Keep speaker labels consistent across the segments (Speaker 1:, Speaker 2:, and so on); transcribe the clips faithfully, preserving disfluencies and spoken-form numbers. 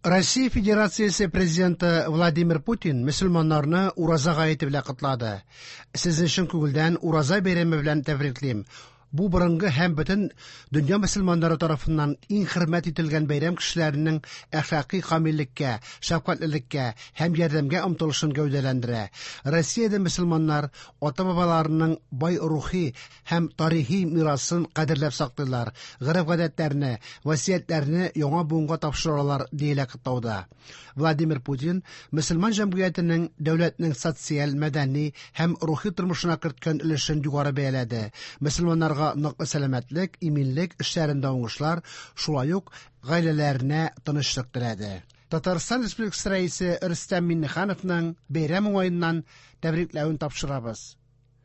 Speaker 1: Россия Федерациясы президенты Владимир Путин мөселманнарны Ураза гаете белән котлады. Сезнең өчен күңелдән Ураза бәйрәме белән тәбриклим. Бу борынгы һәм бөтен дөнья мөселманнары тарафыннан иң хөрмәт ителгән бәйрәм кешеләренең әхлакый камиллеккә, шәфкатьлелеккә һәм ярдәмгә омтылышын гәүдәләндерә. Россиядә мөселманнар ата-бабаларының бай рухи һәм тарихи мирасын кадерләп саклыйлар, гырыф-гадәтләрне, васыятләрне яңа буынга тапшыралар диелә кытауда. Владимир Путин мөселман җәмгыятенең дәүләтнең социаль, мәдәни һәм рухи тормышына керткән өлешен югары бәяләде. Мөселманнарга ныклы сәламәтлек, иминлек, эшләрендә уңышлар, шулай ук гаиләләренә тынычлык теләде. Татарстан Республикасы рәисе Рөстәм Миңнехановның бәйрәм уңаеннан тәбрикләвен тапшырабыз.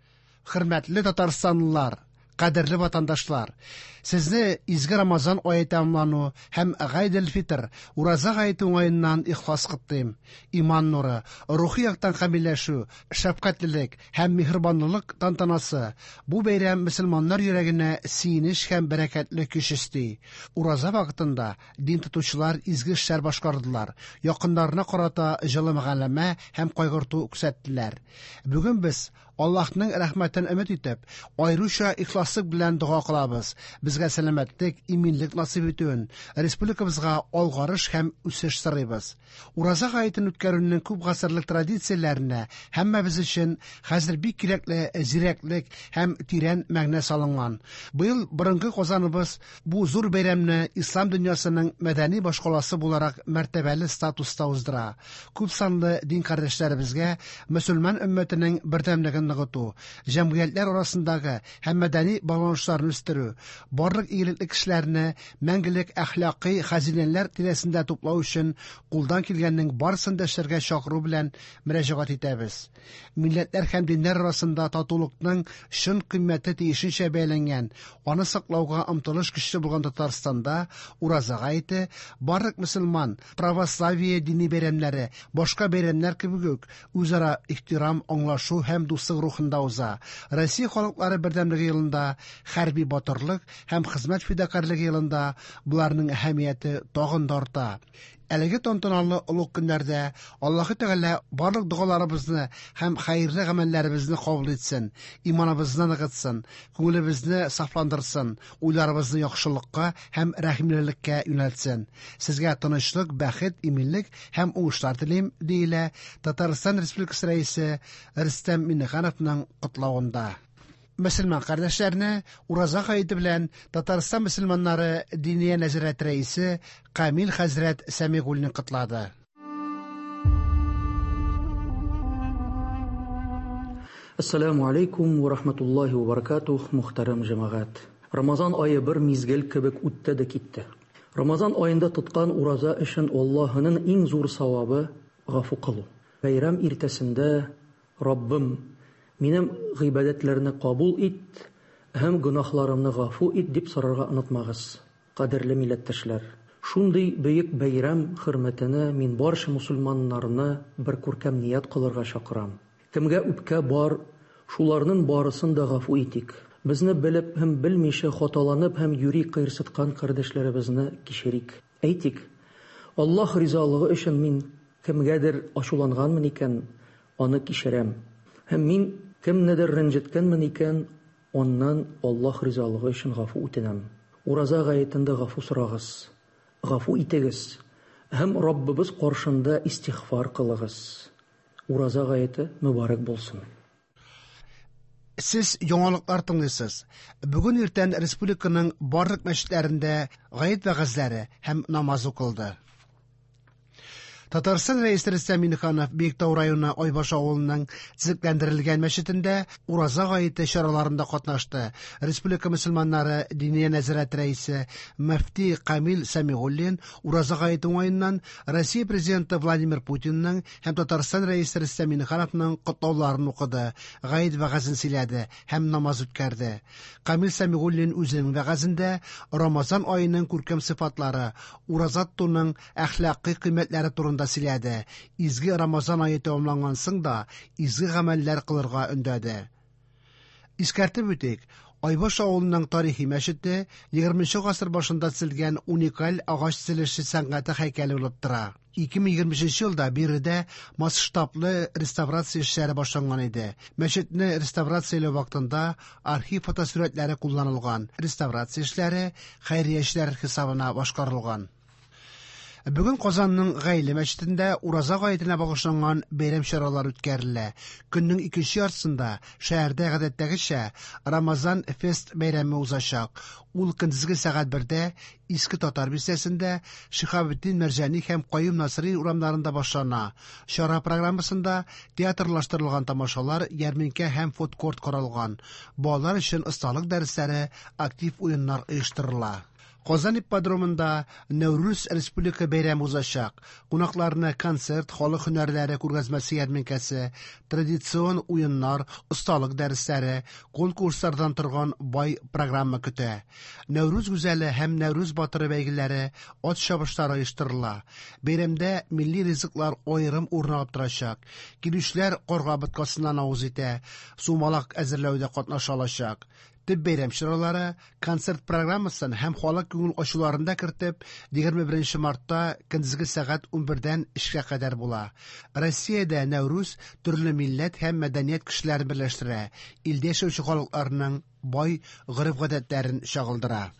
Speaker 1: Хөрмәтле татарстанлылар, кадерле ватандашлар, сезне изге Рамазан ае тәмамлану һәм Гайд-эль-Фитр, Ураза гаете уңаеннан ихлас котлыйм. Иман нуры, рухи яктан камилләшү, шәфкатьлелек һәм миһербанлылык тантанасы. Бу бәйрәм мөселманнар йөрәгенә сөенеч һәм бәрәкәтле көч өсти. Ураза вакытында дин тотучылар изге эшләр башкардылар. Якыннарына карата җылы мәгълүмә һәм кайгырту күрсәттеләр. Бүген без Аллаһның рәхмәтен өмет итеп, аеруча ихласлык белән дуа кылабыз. Безгә сәламәтлек, иминлек насыйп итүен, республикабызга алгарыш һәм үсеш сорыйбыз. Ураза гаетен үткәрүнең күп гасырлык традицияләренә һәммәбез өчен хәзер бик кирәкле зирәклек һәм тирән мәгънә салынган. Быел борынгы Казаныбыз бу зур бәйрәмне ислам дөньясының мәдәни башкаласы буларак мәртәбәле статуста уздыра. Күп санлы дин кардәшләребезгә мөселман өммәтенең бердәмлеген ныгыту, җәмгыятьләр арасындагы һәм мәдәни багланышларны үстерү, барлык игелекле кешеләрне мәңгелек әхлакый хәзинәләр тирәсендә туплау өчен кулдан килгәннең барысын да эшләргә чакыру белән мөрәҗәгать итәбез. Милләтләр һәм диннәр арасында татулыкның чын кыйммәте тиешенчә бәяләнгән, аны саклауга омтылыш көчле булган Татарстанда Ураза гаете барлык мөселман, православие дини бәйрәмнәре, башка бәйрәмнәр кебек үк үзара ихтирам, аңлашу һәм дуслык рухында уза. Россия халыклары бердәмлеге елында, хәрби батырлык һәм хезмәт фидакарлыгы елында буларның әһәмияте тагын да арта. Әлеге тантаналы олуг көннәрдә Аллаһы Тәгалә барлык дугаларыбызны һәм хәерле гамәлләребезне кабул итсен, иманыбызны ныгытсын, күңелебезне сафландырсын, уйларыбызны яхшылыкка һәм рәхимлелеккә юнәлтсен. Сезгә тынычлык, бәхет, иминлек һәм уңышлар телим, диелә Татарстан Республикасы рәисе Рөстәм Миңнехановның котлавында. Мөселман кардәшләрне Ураза гаете белән Татарстан мөселманнары Диния нәзарәт рәисе Камил хәзрәт Сәмигуллин котлады.
Speaker 2: Ассаламу алейкум ва рахматуллахи ва баракатух, мөхтәрәм җәмәгать. Рамазан ае бер мизгел кебек үтте дә китте. Рамазан аенда тоткан ураза өчен Аллаһның иң зур савабы гафу кылу. Бәйрәм иртәсендә Раббым, минем гыйбадәтләрне кабул ит һәм гөнаһларымны гафу ит дип сорарга онытмагыз. Кадерле милләттәшләр, шундый бөек бәйрәм хөрмәтенә мин барча мусульманнарны бер күркәм ният кылырга чакырам. Кемгә үпкә бар, шуларның барысын да гафу итик. Безне белеп һәм белмичә хаталанып һәм юри кыйрсыткан кардәшләребезне кичерик. Әйтик, Аллаһ ризалыгы өчен мин кемгәдер ачуланганмын икән, аны кичерәм. Һәм мин кемнедер рәнҗеткәнмен икән, оннан Аллаһ ризалыгы өчен гафу үтенәм. Ураза гаетендә гафу сорагыз, гафу итегез һәм Раббыбыз каршында истигъфар кылыгыз. Ураза гаете мөбарәк булсын.
Speaker 1: Сез яңалыклар тыңлыйсыз. Бүген иртән республиканың барлык мәчетләрендә гает вәгазьләре һәм намаз укылды. Татарстан рәисе Рөстәм Миңнеханов Биектау районы Айбаш авылының төзекләндерелгән мәчетендә Ураза гаете чараларында катнашты. Республика мөселманнары Диния нәзарәт рәисе Мөфти Камил Сәмигуллин Ураза гаете уңаеннан Россия президенты Владимир Путинның һәм Татарстан рәисе Рөстәм Миңнехановның котлауларын укыды, гает вәгазен сөйләде һәм намаз үткәрде. Камил Сәмигуллин үзенең вәгазендә Рамазан аеның күркәм сыйфатлары, ураза тотуның әхлакый кыйммәтләре турында сөйләде. Изге Рамазан ае тәмамланган соң да изге гамәлләр кылырга өндәде. Искәртеп үтик, Айбаш авылының тарихи мәчете егерменче гасыр башында төзелгән уникаль агач төзелеше сәнгате һәйкәле булып тора. ике мең егерменче елда биредә масштаблы реставрация эшләре башланган иде. Мәчетне реставрацияләү вакытында архив фотосурәтләре кулланылган. Реставрация эшләре хәйрия эшләре хисабына башкарылган. Бүген Казанның Гаилә мәчетендә ураза гаетенә багышланган бәйрәм чаралары үткәрелә. Көннең икенче яртысында шәһәрдә гадәттәгечә Рамазан фест бәйрәме узачак. Ул көндезге сәгать бердә Иске Татар бистәсендә Шиһабетдин Мәрҗани һәм Каюм Насыйри урамнарында башлана. Чара программасында театрлаштырылган тамашалар, ярминкә һәм фудкорт каралган. Балалар өчен осталык дәресләре, актив уеннар оештырыла. Казан ипподромында Нәүрүз республика бәйрәме узачак. Кунакларны концерт, халык һөнәрләре күргәзмәсе ярминкәсе, традицион уеннар, осталык дәресләре, конкурслардан торган бай программа көтә. Нәүрүз гүзәле һәм Нәүрүз батыры бәйгеләре, ат чабышлары оештырыла. Бәйрәмдә милли ризыклар аерым урын алып торачак. Килүчеләр карга боткасыннан авыз итә, сумалак әзерләүдә катнаша алачак. Төп бәйрәм чаралары концерт программасын һәм халык күңел ачуларында кертеп егерме беренче мартта көндезге сәгать унбердән өчкә кадәр була. Россиядә Нәүрүз төрле милләт һәм мәдәният кешеләрен берләштерә, илдә яшәүче халыкларның бай гореф-гадәтләрен чагылдыра.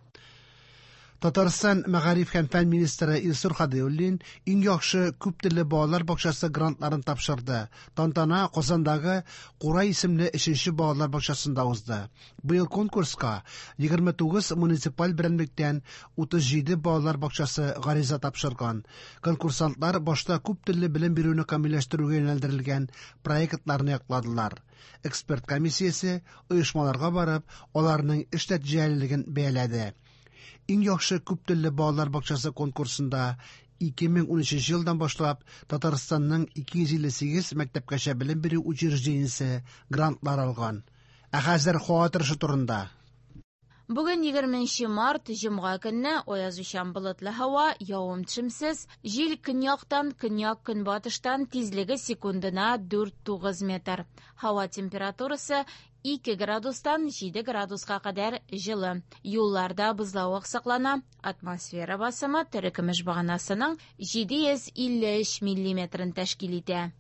Speaker 1: Татарстан мәгариф һәм фән министры Илсур Хадиуллин иң яхшы күп телле балалар бакчасы грантларын тапшырды. Тантана Казандагы Курай исемле өченче балалар бакчасында узды. Быел конкурска егерме тугыз муниципаль берәмлектән утыз җиде балалар бакчасы гариза тапшырган. Конкурсантлар башта күп телле белем бирүне камилләштерүгә юнәлдерелгән проектларны якладылар. Эксперт комиссиясе оешмаларга барып, аларның эш нәтиҗәлелеген бәяләде. Иң яхшы күп телле балалар бакчасы конкурсында ике мең унөченче елдан башлап Татарстанның ике йөз илле сигез мәктәпкәчә белем бирү учреждениесе грантлар алган. Ә хәзер хатырышы турында.
Speaker 3: Бүген егерменче март җомга көнне аязучан болытлы һава, явым-төшемсез, җил көньяктан, көньяк-көнбатыштан тизлеге секундына дүрт-тугыз метр. Һава температурасы ике градустан җиде градуска кадәр җылы. Юлларда бозлавык саклана. Атмосфера басымы терекөмеш баганасының җиде йөз илле өч миллиметрын тәшкил итә.